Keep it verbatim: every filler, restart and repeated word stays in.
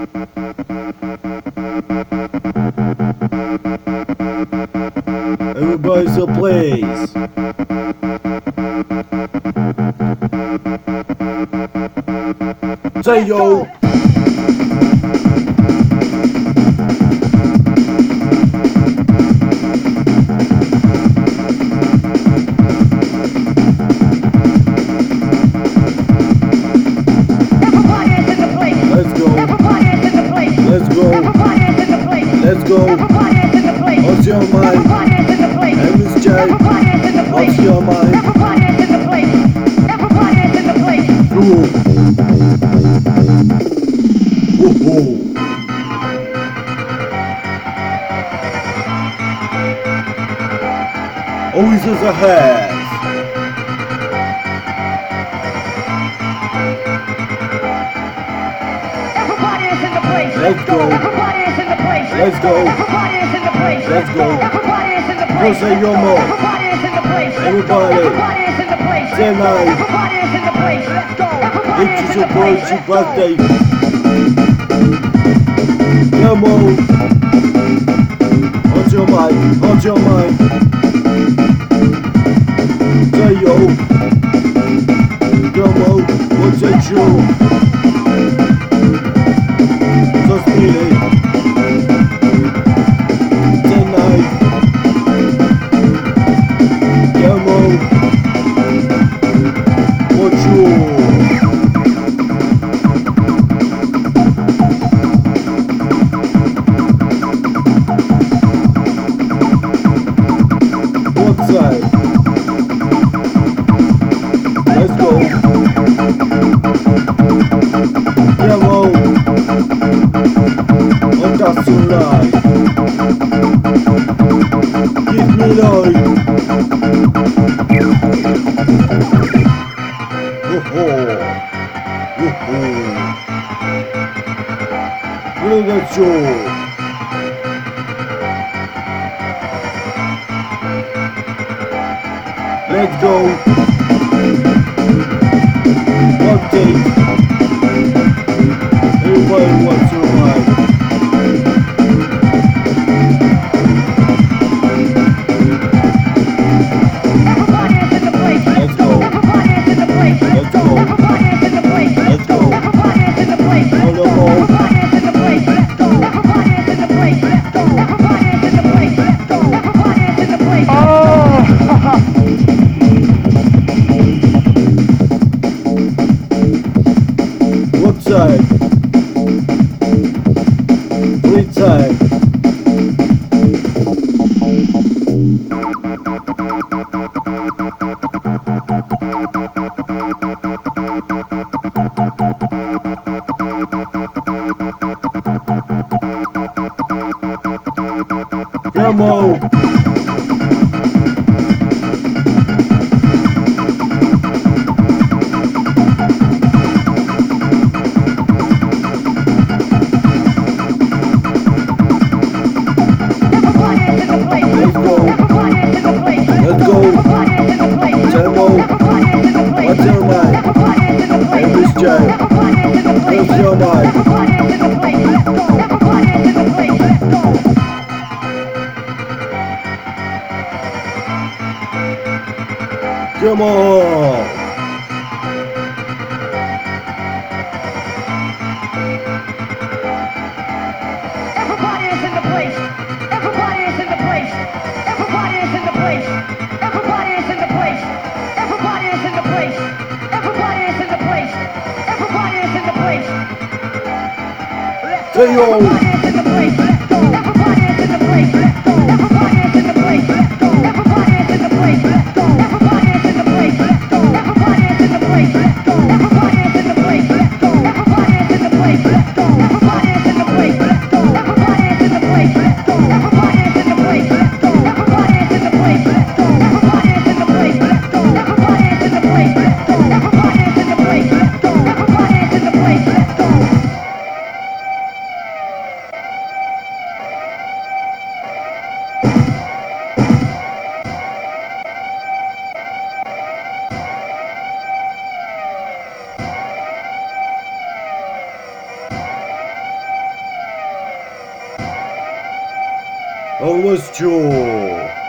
Everybody so please. Say yo. Let's go. Let's go. Let's go. What's your mind? M S J. What's your mind? Cool. Whoa. Always as ahead. Let's go. Let's go. Let's go. Go say your more. Everybody. Tonight. It's your birthday, birthday. Come on. What's your mind? What's your mind? Say yo. Come on. What's that show? Just feeling tonight. Come on. What you? What side? Let's go. Come on. That's alright. Give me life. Oh-ho. Oh-ho. Look at you. Let's go. One day. Everybody wants to ride. Side. Free time. Come on. What's your mind? M S J. What's your mind? Come on! Everybody is in the place! Everybody is in the place! Everybody is in the place! Everybody is in the place! Everybody is in the place! Everybody is in the place! Everybody is in the place! Say yo! Everybody is in the place! Everybody is in the place! Everybody is in the place! Everybody is in the place! Everybody is in the place! Everybody is in the place! Everybody is in the place! Everybody is in the place! Everybody is in the place! Everybody is in the place! Everybody is in the place! Everybody is in the place! Everybody is in the place! Everybody is in the place! Everybody is in the place! Everybody is in the place! Oh, let's go.